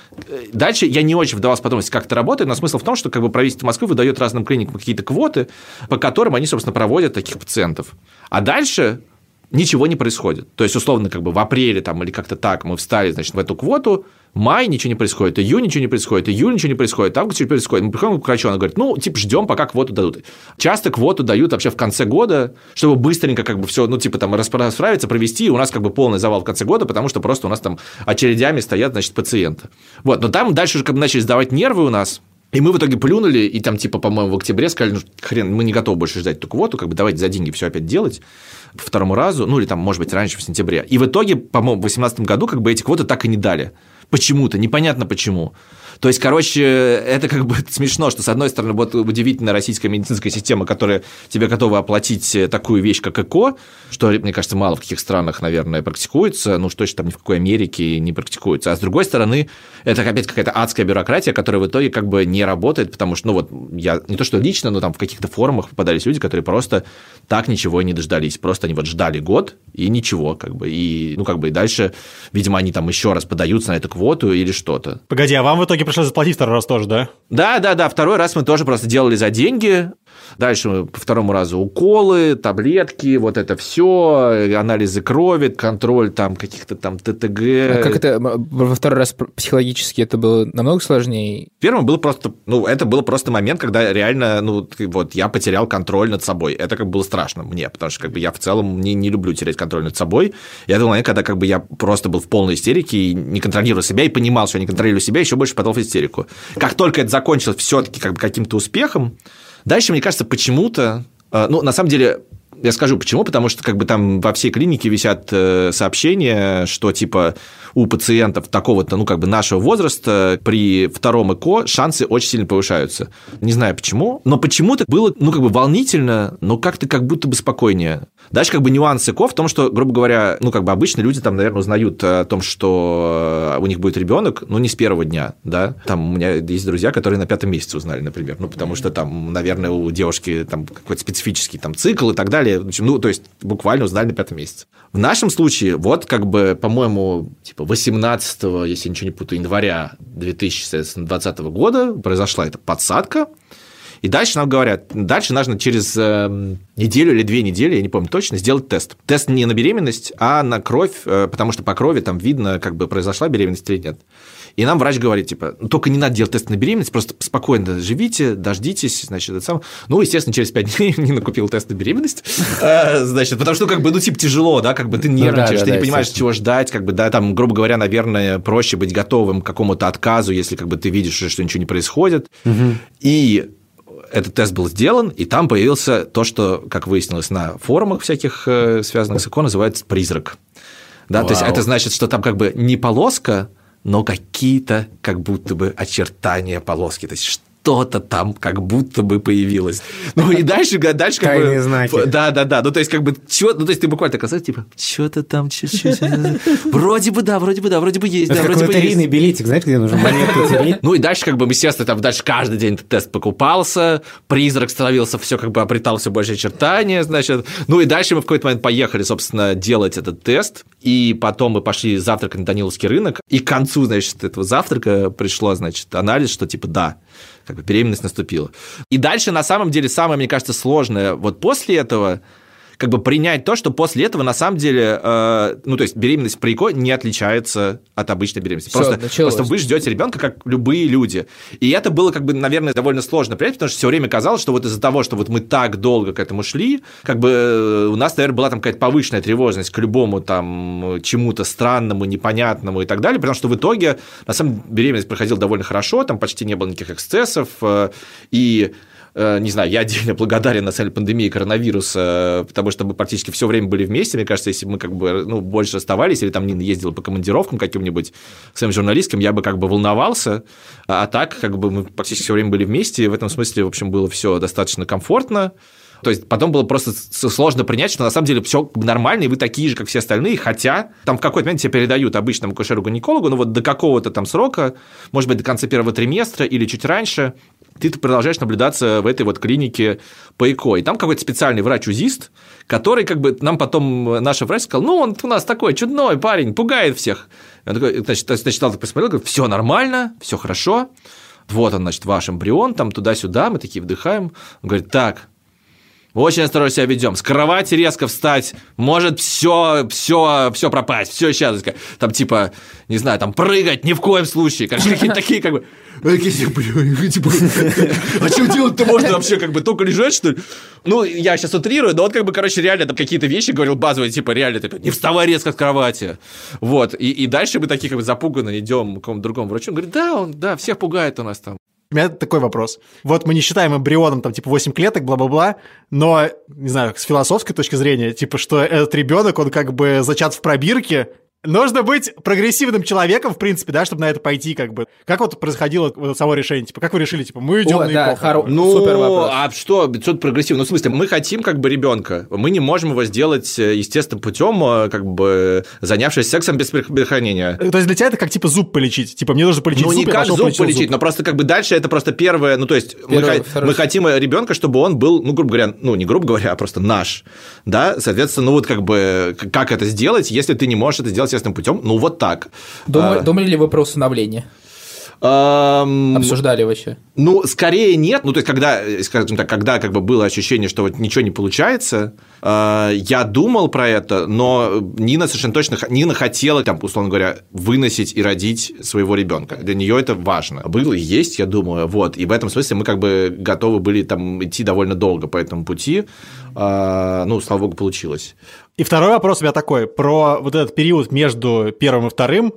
[SPEAKER 1] Дальше я не очень вдавался в подробности, как это работает, но смысл в том, что как бы правительство Москвы выдает разным клиникам какие-то квоты, по которым они, собственно, проводят таких пациентов. А дальше ничего не происходит. То есть, условно, как бы в апреле там, или как-то так мы встали, значит, в эту квоту, май ничего не происходит, июнь ничего не происходит, июль ничего не происходит, август ничего не происходит. Мы приходим к врачу, она говорит, ждем, пока квоту дадут. Часто квоту дают вообще в конце года, чтобы быстренько как бы все, там расправиться, провести, и у нас как бы полный завал в конце года, потому что просто у нас там очередями стоят, значит, пациенты. Вот, но там дальше уже как бы начали сдавать нервы у нас. И мы в итоге плюнули, и там, типа, по-моему, в октябре сказали, хрен, мы не готовы больше ждать эту квоту, как бы давайте за деньги все опять делать по второму разу, или там, может быть, раньше, в сентябре. И в итоге, по-моему, в 2018 году как бы эти квоты так и не дали. Почему-то, непонятно почему. То есть, короче, это как бы смешно, что, с одной стороны, вот удивительная российская медицинская система, которая тебе готова оплатить такую вещь, как ЭКО, что, мне кажется, мало в каких странах, наверное, практикуется, что точно там ни в какой Америке не практикуется. А с другой стороны, это опять какая-то адская бюрократия, которая в итоге как бы не работает, потому что, я не то что лично, но там в каких-то форумах попадались люди, которые просто так ничего и не дождались. Просто они вот ждали год и ничего, как бы. И, и дальше, видимо, они там еще раз подаются на эту квоту или что-то.
[SPEAKER 4] Погоди, а вам в итоге пришлось заплатить второй раз тоже, да?
[SPEAKER 1] Да, второй раз мы тоже просто делали за деньги. Дальше мы по второму разу уколы, таблетки, вот это все, анализы крови, контроль там каких-то там ТТГ.
[SPEAKER 3] А как это во второй раз психологически это было намного сложнее?
[SPEAKER 1] Первым был просто, это был просто момент, когда реально, я потерял контроль над собой. Это как бы было страшно мне, потому что как бы я в целом не люблю терять контроль над собой. И это был момент, когда как бы я просто был в полной истерике и не контролировал себя, и понимал, что я не контролирую себя, еще больше подал в истерику. Как только это закончилось все-таки как бы каким-то успехом, дальше, мне кажется, почему-то, на самом деле, я скажу почему, потому что как бы там во всей клинике висят сообщения, что типа у пациентов такого-то, нашего возраста при втором ЭКО шансы очень сильно повышаются. Не знаю почему, но почему-то было, волнительно, но как-то как будто бы спокойнее. Дальше как бы нюанс ЭКО в том, что, грубо говоря, обычно люди там, наверное, узнают о том, что у них будет ребенок, не с первого дня, да. Там у меня есть друзья, которые на 5-м месяце узнали, например, потому что там, наверное, у девушки там какой-то специфический там цикл и так далее. То есть буквально узнали на 5-м месяце. В нашем случае, по-моему, 18, если я ничего не путаю, января 2020 года произошла эта подсадка, и дальше нам говорят, дальше нужно через неделю или 2 недели, я не помню точно, сделать тест. Тест не на беременность, а на кровь, потому что по крови там видно, как бы произошла беременность или нет. И нам врач говорит, только не надо делать тест на беременность, просто спокойно живите, дождитесь, значит, это самое. Естественно, через 5 дней Нина купила тест на беременность, значит, потому что, тяжело, да, ты нервничаешь, ты не понимаешь, чего ждать, там, грубо говоря, наверное, проще быть готовым к какому-то отказу, если, ты видишь, что ничего не происходит. И этот тест был сделан, и там появился то, что, как выяснилось на форумах всяких, связанных с ЭКО, называется призрак. Да, то есть это значит, что там не полоска, но какие-то как будто бы очертания полоски. То есть что-то там как будто бы появилось. Ну, и дальше как бы...
[SPEAKER 2] Тайные знаки.
[SPEAKER 1] Да. Ну, то есть, как бы, то есть, ты буквально так сказал, типа, что-то там, вроде бы есть,
[SPEAKER 2] это как лотерейный билетик, знаете, где нужно монетку тереть?
[SPEAKER 1] Ну, и дальше, как бы, естественно, там дальше каждый день этот тест покупался, призрак становился, все как бы обретал все больше очертания, значит. Ну, и дальше мы в какой-то момент поехали, собственно, делать этот тест, и потом мы пошли завтракать на Даниловский рынок, и к концу, значит, этого завтрака пришло, значит, анализ, что, типа, да, как бы беременность наступила. И дальше, на самом деле, самое, мне кажется, сложное, вот после этого, как бы принять то, что после этого, на самом деле, ну, то есть беременность при ЭКО не отличается от обычной беременности. Просто вы ждете ребенка, как любые люди. И это было, как бы, наверное, довольно сложно принять, потому что все время казалось, что вот из-за того, что вот мы так долго к этому шли, как бы у нас, наверное, была там какая-то повышенная тревожность к любому там чему-то странному, непонятному и так далее, потому что в итоге, на самом деле, беременность проходила довольно хорошо, там почти не было никаких эксцессов, и... Не знаю, я отдельно благодарен на самом деле пандемии коронавируса, потому что мы практически все время были вместе. Мне кажется, если бы мы как бы больше оставались, или там Нина ездила по командировкам каким-нибудь своим журналистским, я бы как бы волновался. А так как бы мы практически все время были вместе, и в этом смысле, в общем, было все достаточно комфортно. То есть потом было просто сложно принять, что на самом деле все нормально, и вы такие же, как все остальные, хотя там в какой-то момент тебе передают обычному акушеру-гинекологу, но вот до какого-то там срока, может быть, до конца первого триместра или чуть раньше, ты продолжаешь наблюдаться в этой вот клинике по ЭКО. И там какой-то специальный врач-узист, который как бы нам потом наш врач сказал, ну, он у нас такой чудной парень, пугает всех. Он такой, значит, так посмотрел, говорит, все нормально, все хорошо, вот он, значит, ваш эмбрион, там туда-сюда, мы такие вдыхаем. Он говорит, так, очень осторожно себя ведем. С кровати резко встать, может все пропасть, все сейчас. Там типа, не знаю, там прыгать ни в коем случае. Короче, какие-то такие как бы... А что делать-то можно вообще, как бы только лежать, что ли? Ну, я сейчас утрирую, но вот как бы, короче, реально там какие-то вещи говорил базовые, типа реально, типа, не вставай резко с кровати. Вот, и дальше мы такие как бы запуганно идем к какому-то другому врачу. Он говорит, да, всех пугает у нас там.
[SPEAKER 4] У меня такой вопрос. Вот мы не считаем эмбрионом там типа 8 клеток, бла-бла-бла, но, не знаю, с философской точки зрения, типа, что этот ребенок, он как бы зачат в пробирке. Нужно быть прогрессивным человеком, в принципе, да, чтобы на это пойти, как бы. Как вот происходило вот само решение? Типа, как вы решили, типа, мы идем на ЭКО?
[SPEAKER 3] Супер вопрос.
[SPEAKER 1] А что прогрессивно? Ну, в смысле, мы хотим как бы ребенка, мы не можем его сделать естественным путем, как бы занявшись сексом без предохранения.
[SPEAKER 4] То есть для тебя это как типа зуб полечить? Типа, мне нужно полечить зуб,
[SPEAKER 1] не как зуб полечить, но просто как бы дальше это просто первое, ну, то есть мы хотим ребенка, чтобы он был, ну, грубо говоря, ну, не грубо говоря, а просто наш, да, соответственно, ну, вот как бы, как это сделать, если ты не можешь это сделать естественным путем, ну, вот так.
[SPEAKER 3] Думали ли вы про усыновление? Обсуждали вообще?
[SPEAKER 1] Ну, скорее нет. Ну, то есть, когда, скажем так, когда как бы было ощущение, что вот ничего не получается, я думал про это, но Нина совершенно точно, Нина хотела, там, условно говоря, выносить и родить своего ребенка. Для нее это важно. Было и есть, я думаю, вот. И в этом смысле мы как бы готовы были там идти довольно долго по этому пути. Ну, слава богу, получилось.
[SPEAKER 4] И второй вопрос у меня такой, про вот этот период между первым и вторым.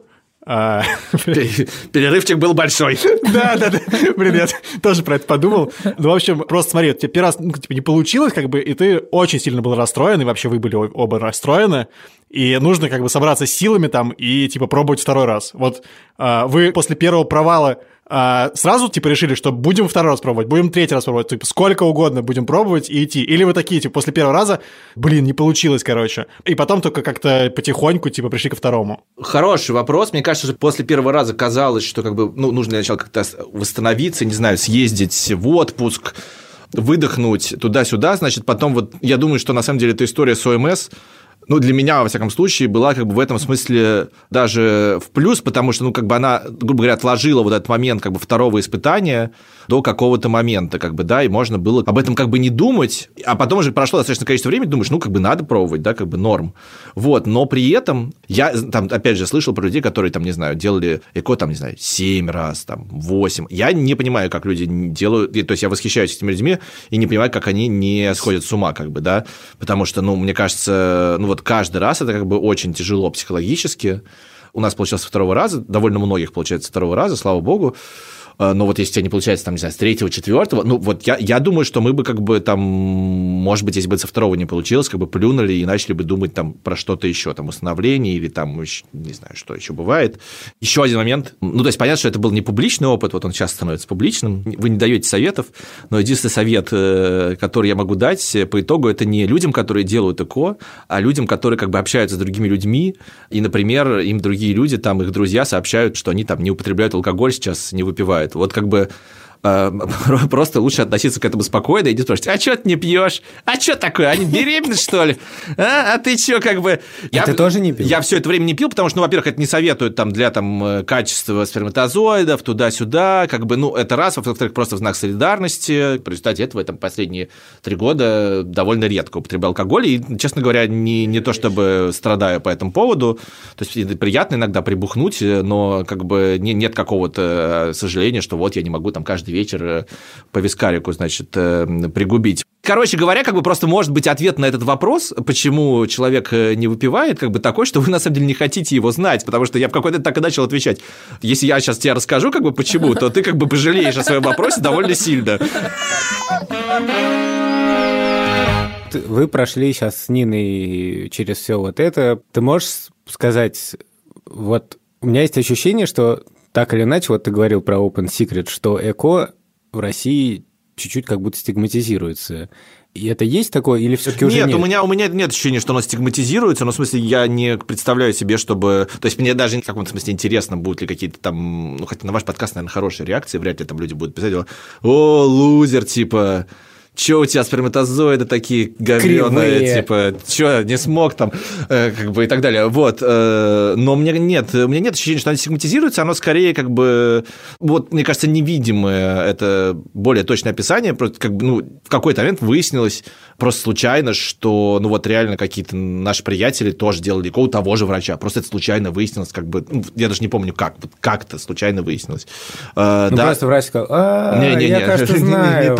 [SPEAKER 1] Перерывчик был большой.
[SPEAKER 4] Да. Блин, я тоже про это подумал. Ну, в общем, просто смотри, тебе первый раз типа, не получилось, как бы, и ты очень сильно был расстроен, и вообще вы были оба расстроены, и нужно как бы собраться с силами там и типа пробовать второй раз. Вот вы после первого провала сразу типа решили, что будем второй раз пробовать, будем третий раз пробовать, типа сколько угодно будем пробовать и идти, или вы такие, типа после первого раза, блин, не получилось, короче, и потом только как-то потихоньку типа пришли ко второму?
[SPEAKER 1] Хороший вопрос, мне кажется, что после первого раза казалось, что как бы, ну, нужно сначала как-то восстановиться, не знаю, съездить в отпуск, выдохнуть туда-сюда, значит, потом вот, я думаю, что на самом деле эта история с ОМС, ну, для меня, во всяком случае, была как бы в этом смысле даже в плюс, потому что, ну, как бы она, грубо говоря, отложила вот этот момент как бы второго испытания до какого-то момента, как бы, да, и можно было об этом как бы не думать, а потом уже прошло достаточно количество времени, думаешь, ну, как бы надо пробовать, да, как бы норм. Вот, но при этом я, там, опять же, слышал про людей, которые, там, не знаю, делали ЭКО, там, не знаю, 7 раз, там, 8. Я не понимаю, как люди делают, то есть я восхищаюсь этими людьми и не понимаю, как они не сходят с ума, как бы, да, потому что, ну, мне кажется, ну, вот каждый раз это как бы очень тяжело психологически. У нас получилось со второго раза, довольно многих получается со второго раза, слава богу. но вот если у тебя не получается, там, не знаю, с 3-го, 4-го, ну, вот я думаю, что мы бы как бы там, может быть, если бы со 2-го не получилось, как бы плюнули и начали бы думать там про что-то еще, там, установление или там, не знаю, что еще бывает. Еще один момент. Ну, то есть, понятно, что это был не публичный опыт, вот он сейчас становится публичным, вы не даете советов, но единственный совет, который я могу дать по итогу, это не людям, которые делают ЭКО, а людям, которые как бы общаются с другими людьми, и, например, им другие люди, там, их друзья сообщают, что они там не употребляют алкоголь сейчас, не выпивают. Вот как бы просто лучше относиться к этому спокойно и не спрашивать, а что ты не пьешь? А что такое? Они беременны, что ли? А ты что, как бы...
[SPEAKER 2] Ты тоже не пил?
[SPEAKER 1] Я все это время не пил, потому что, ну, во-первых, это не советуют там для там качества сперматозоидов, туда-сюда, как бы, ну, это раз, во-вторых, просто в знак солидарности. В результате этого я там последние 3 года довольно редко употреблял алкоголь, и, честно говоря, не то чтобы страдаю по этому поводу, то есть приятно иногда прибухнуть, но как бы нет какого-то сожаления, что вот я не могу там каждый вечер по вискарику, значит, пригубить. Короче говоря, как бы просто может быть ответ на этот вопрос, почему человек не выпивает, как бы такой, что вы на самом деле не хотите его знать, потому что я в какой-то так и начал отвечать. Если я сейчас тебе расскажу, как бы почему, то ты как бы пожалеешь о своем вопросе довольно сильно.
[SPEAKER 2] Вы прошли сейчас с Ниной через все вот это. Ты можешь сказать, вот у меня есть ощущение, что так или иначе, вот ты говорил про Open Secret, что ЭКО в России чуть-чуть как будто стигматизируется. И это есть такое, или все-таки уже нет?
[SPEAKER 1] Нет, у меня нет ощущения, что оно стигматизируется, но в смысле я не представляю себе, чтобы... То есть мне даже в каком-то смысле интересно, будут ли какие-то там... Ну, хотя на ваш подкаст, наверное, хорошие реакции, вряд ли там люди будут писать, о, лузер, типа... Чё у тебя сперматозоиды такие говёные, типа, чё, не смог там, как бы и так далее. Вот, но у меня нет ощущения, что оно стигматизируется, оно скорее как бы, вот, мне кажется, невидимое, это более точное описание, просто как бы, ну, в какой-то момент выяснилось просто случайно, что, ну, вот реально какие-то наши приятели тоже делали ЭКО у того же врача, просто это случайно выяснилось, как бы, ну, я даже не помню как, вот как-то случайно выяснилось.
[SPEAKER 2] Ну, да. Просто врач сказал, я, кажется, знаю.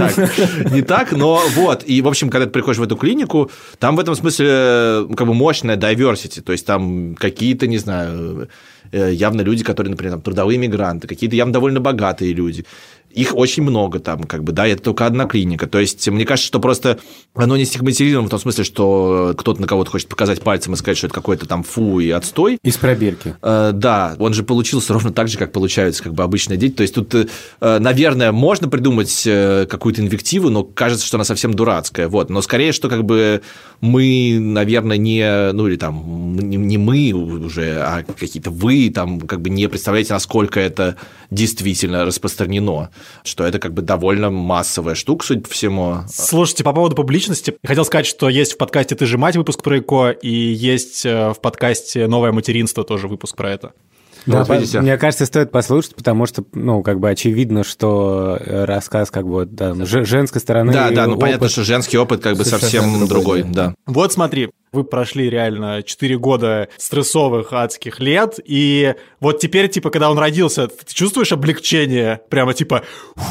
[SPEAKER 1] Не так, но вот. И, в общем, когда ты приходишь в эту клинику, там в этом смысле как бы мощная diversity, то есть там какие-то, не знаю, явно люди, которые, например, там, трудовые мигранты, какие-то явно довольно богатые люди. Их очень много там, как бы, да, это только одна клиника. То есть, мне кажется, что просто оно не стигматизировано в том смысле, что кто-то на кого-то хочет показать пальцем и сказать, что это какой-то там фу и отстой.
[SPEAKER 2] Из пробирки.
[SPEAKER 1] Да, он же получился ровно так же, как получаются как бы обычные дети. То есть, тут, наверное, можно придумать какую-то инвективу, но кажется, что она совсем дурацкая. Вот. Но скорее, что как бы мы, наверное, не, ну или там, не мы уже, а какие-то вы там как бы не представляете, насколько это действительно распространено. Что это как бы довольно массовая штука, судя по всему.
[SPEAKER 4] Слушайте, по поводу публичности, я хотел сказать, что есть в подкасте «Ты же мать» выпуск про ЭКО, и есть в подкасте «Новое материнство» тоже выпуск про это.
[SPEAKER 2] Да, вот мне кажется, стоит послушать, потому что, ну, как бы очевидно, что рассказ как бы да, женской стороны...
[SPEAKER 1] Да, ну понятно, что женский опыт как бы совсем другой, да.
[SPEAKER 4] Вот смотри, вы прошли реально 4 года стрессовых адских лет, и вот теперь, типа, когда он родился, ты чувствуешь облегчение? Прямо типа...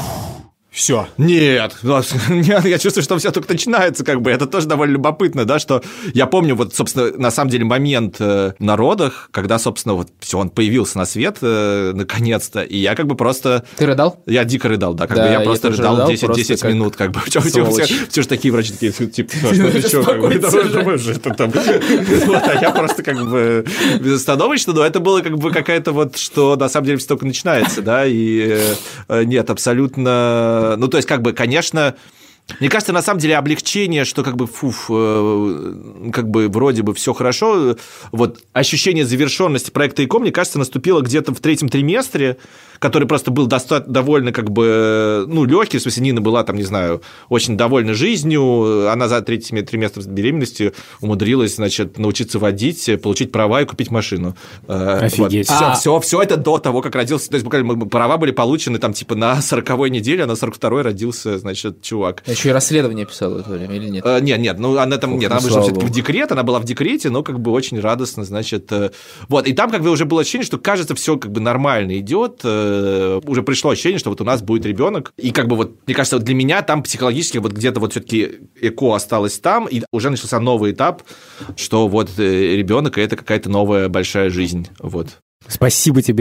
[SPEAKER 4] Все.
[SPEAKER 1] Нет, я чувствую, что все только начинается, как бы, это тоже довольно любопытно, да, что я помню, вот, собственно, на самом деле момент на родах, когда, собственно, вот все, он появился на свет, наконец-то, и я как бы просто...
[SPEAKER 3] Ты рыдал?
[SPEAKER 1] Я дико рыдал, да, как бы я просто рыдал 10 минут, как бы, все же такие врачи, такие, типа, что, как бы, думаешь, это там... А я просто как бы безостановочно, но это было как бы какая-то вот, что на самом деле все только начинается, да, и нет, абсолютно... Ну, то есть, как бы, конечно, мне кажется, на самом деле облегчение, что как бы, как бы вроде бы все хорошо, вот ощущение завершенности проекта ЭКО, мне кажется, наступило где-то в 3-м триместре, который просто был довольно как бы, ну, легкий, в смысле, Нина была там, не знаю, очень довольна жизнью, она за 3-й триместр беременности умудрилась, значит, научиться водить, получить права и купить машину.
[SPEAKER 2] Офигеть.
[SPEAKER 1] Вот. Все это до того, как родился, то есть, буквально права были получены там, типа, на 40-й неделе, а на 42-й родился, значит, чувак.
[SPEAKER 3] Еще и расследование писала в это время или нет?
[SPEAKER 1] Нет, ну, она там, она вышла все-таки в декрет, она была в декрете, но как бы очень радостно, значит, вот, и там как бы уже было ощущение, что, кажется, все как бы нормально идет, уже пришло ощущение, что вот у нас будет ребенок, и как бы вот, мне кажется, вот для меня там психологически вот где-то вот все-таки ЭКО осталось там, и уже начался новый этап, что вот ребенок – это какая-то новая большая жизнь, вот.
[SPEAKER 2] Спасибо тебе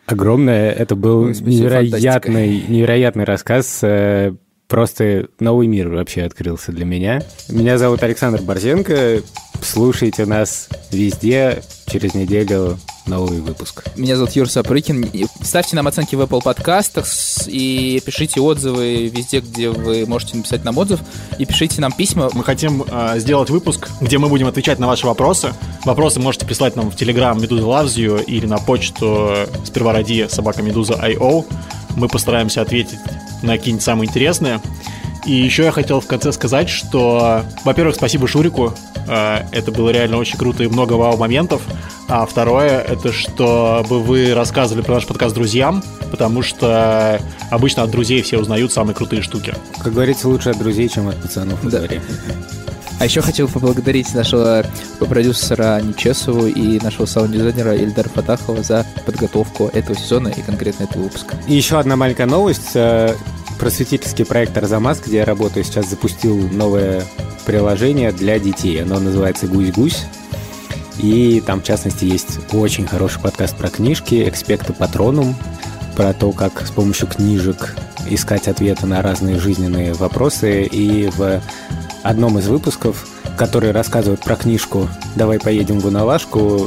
[SPEAKER 2] огромное. Это был невероятный рассказ. Просто новый мир вообще открылся для меня. Меня зовут Александр Борзенко. Слушайте нас везде. Через неделю новый выпуск.
[SPEAKER 3] Меня зовут Юр Сапрыкин. Ставьте нам оценки в Apple подкастах и пишите отзывы везде, где вы можете написать нам отзыв. И пишите нам письма.
[SPEAKER 4] Мы хотим сделать выпуск, где мы будем отвечать на ваши вопросы. Вопросы можете прислать нам в Telegram Meduza Loves You или на почту сперваради@meduza.io. Мы постараемся ответить на какие-нибудь самые интересные. И еще я хотел в конце сказать, что, во-первых, спасибо Шурику. Это было реально очень круто и много вау-моментов. А второе, это чтобы вы рассказывали про наш подкаст друзьям, потому что обычно от друзей все узнают самые крутые штуки.
[SPEAKER 2] Как говорится, лучше от друзей, чем от пацанов во дворе.
[SPEAKER 3] А еще хотел поблагодарить нашего продюсера Нечесову и нашего саунд-дизайнера Ильдара Фатахова за подготовку этого сезона и конкретно этого выпуска.
[SPEAKER 2] И еще одна маленькая новость. Просветительский проект «Арзамас», где я работаю, сейчас запустил новое приложение для детей. Оно называется «Гусь-гусь». И там, в частности, есть очень хороший подкаст про книжки «Экспекто Патронум», про то, как с помощью книжек искать ответы на разные жизненные вопросы. И в одном из выпусков, который рассказывает про книжку «Давай поедем в Уналашку»,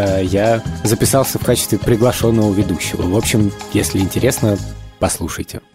[SPEAKER 2] я записался в качестве приглашенного ведущего. В общем, если интересно, послушайте.